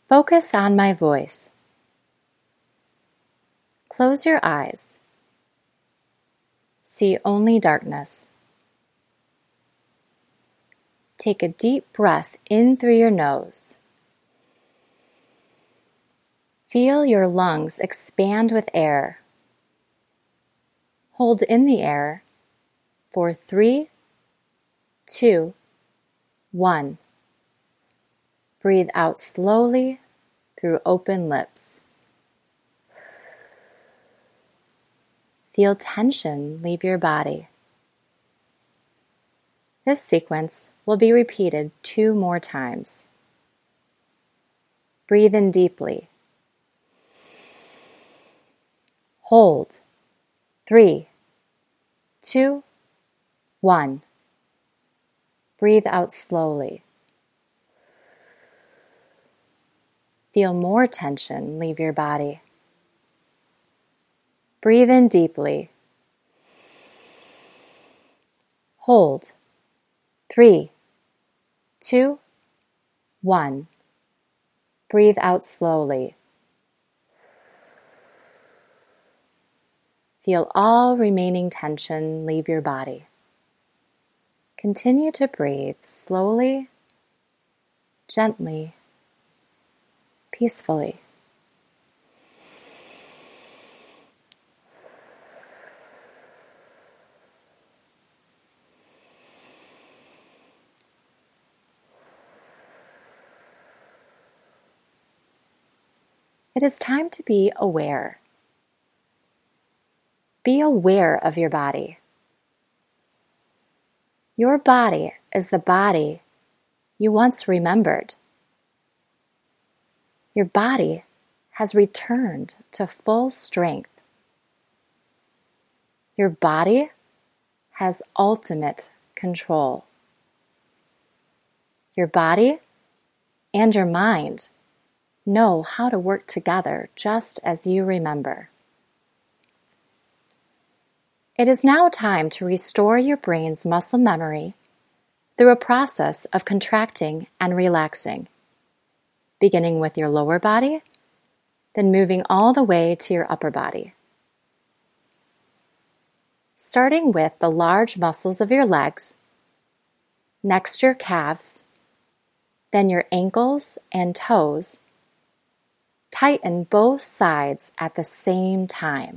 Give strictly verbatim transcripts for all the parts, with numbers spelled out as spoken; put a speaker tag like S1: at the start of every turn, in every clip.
S1: Focus on my voice. Close your eyes. See only darkness. Take a deep breath in through your nose. Feel your lungs expand with air. Hold in the air for three, two, one. Breathe out slowly through open lips. Feel tension leave your body. This sequence will be repeated two more times. Breathe in deeply. Hold. Three, two, one. Breathe out slowly. Feel more tension leave your body. Breathe in deeply. Hold. Three, two, one. Breathe out slowly. Feel all remaining tension leave your body. Continue to breathe slowly, gently, peacefully. It is time to be aware. Be aware of your body. Your body is the body you once remembered. Your body has returned to full strength. Your body has ultimate control. Your body and your mind know how to work together just as you remember. It is now time to restore your brain's muscle memory through a process of contracting and relaxing, beginning with your lower body, then moving all the way to your upper body. Starting with the large muscles of your legs, next your calves, then your ankles and toes. Tighten both sides at the same time.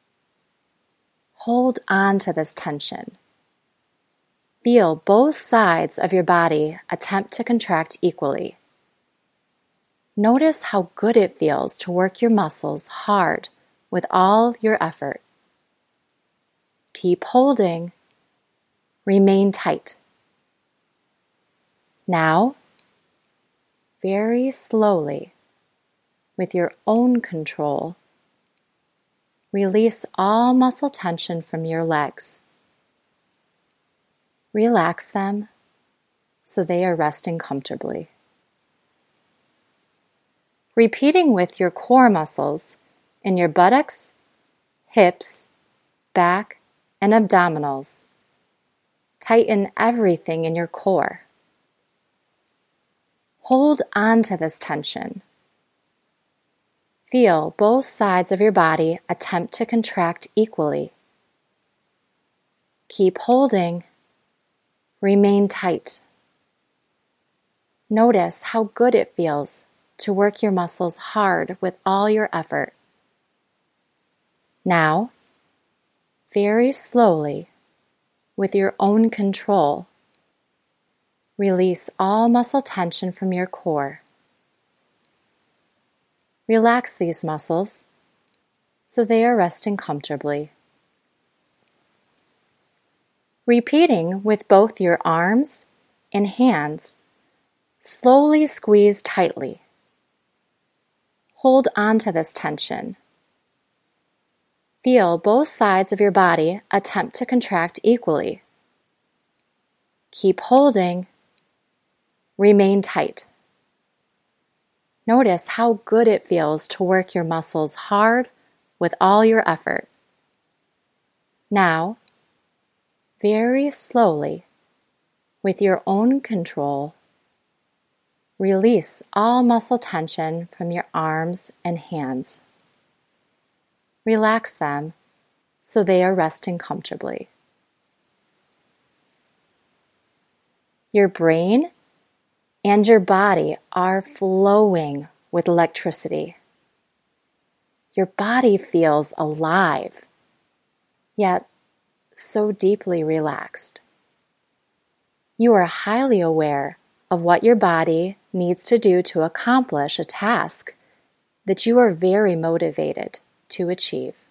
S1: Hold on to this tension. Feel both sides of your body attempt to contract equally. Notice how good it feels to work your muscles hard with all your effort. Keep holding. Remain tight. Now, very slowly, with your own control, release all muscle tension from your legs. Relax them so they are resting comfortably. Repeating with your core muscles in your buttocks, hips, back, and abdominals. Tighten everything in your core. Hold on to this tension. Feel both sides of your body attempt to contract equally. Keep holding. Remain tight. Notice how good it feels to work your muscles hard with all your effort. Now, very slowly, with your own control, release all muscle tension from your core. Relax these muscles so they are resting comfortably. Repeating with both your arms and hands, slowly squeeze tightly. Hold on to this tension. Feel both sides of your body attempt to contract equally. Keep holding. Remain tight. Notice how good it feels to work your muscles hard with all your effort. Now, very slowly, with your own control, Release all muscle tension from your arms and hands. Relax them so they are resting comfortably. Your brain and your body are flowing with electricity. Your body feels alive, yet so deeply relaxed. You are highly aware of what your body needs to do to accomplish a task that you are very motivated to achieve.